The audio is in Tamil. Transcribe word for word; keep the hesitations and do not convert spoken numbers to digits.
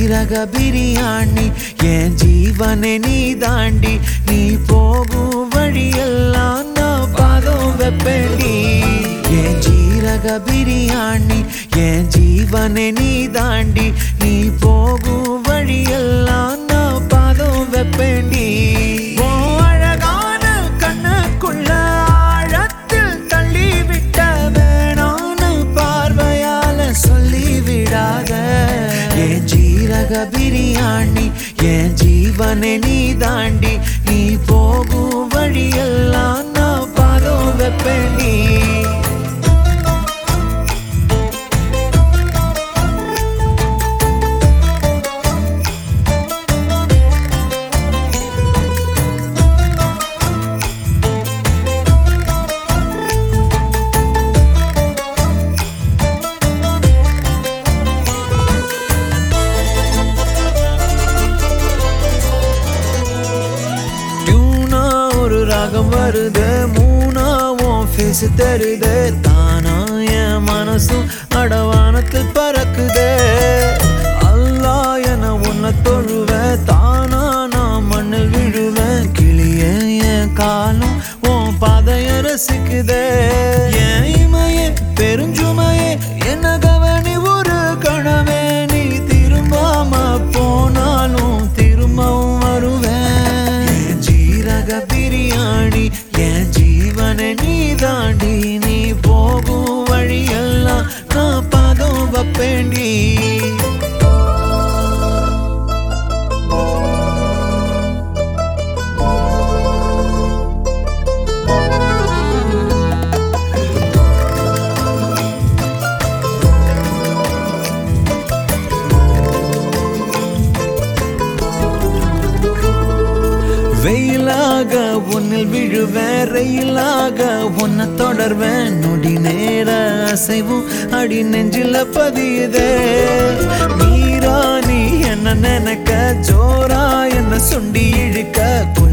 ஜீரக பிரியாணி என் ஜீவனை நீ தாண்டி நீ போகும் வழியெல்லாம் நான் பாதம் வெப்பேண்டி என் ஜீரக பிரியாணி என் ஜீவனை நீ தாண்டி நீ போகும் வழியெல்லாம் நான் பாதம் வெப்பேண்டி பிரியாணி என் ஜீவனை நீ தாண்டி நீ போகும் வழியெல்லாம் நான் பாதம் வெப்பேண்டி ராகம் வருது மூணாவும் ஃபேஸ் தருது தானா என் மனசும் அடவானத்தில் பறக்குது அல்லாஹ் என உன்னை தொழுவேன் தானா நான் மண்ணில் விழுவேன் கிளிய என் காலம் உன் பாதைய ரசிக்குதே என் இமையே பெருஞ்சுமையே என்ன கவனி ஒரு கணவே நீ திரும்பாம போனாலும் திரும்பவும் வருவேன் ஜீரக பிரியாணி என் ஜீவனை நீ தாண்டி நீ போகும் வழியெல்லாம் நான் பாதம் வப்பேண்டி வெயிலாக உன்னில் விழுவேன் ரயிலாக உன்னை தொடர்வேன் நொடி நேர அசைவும் அடி நெஞ்சில பதியுதே நீரா நீ என்ன நினைக்க ஜோரா என்ன சுண்டி இழுக்க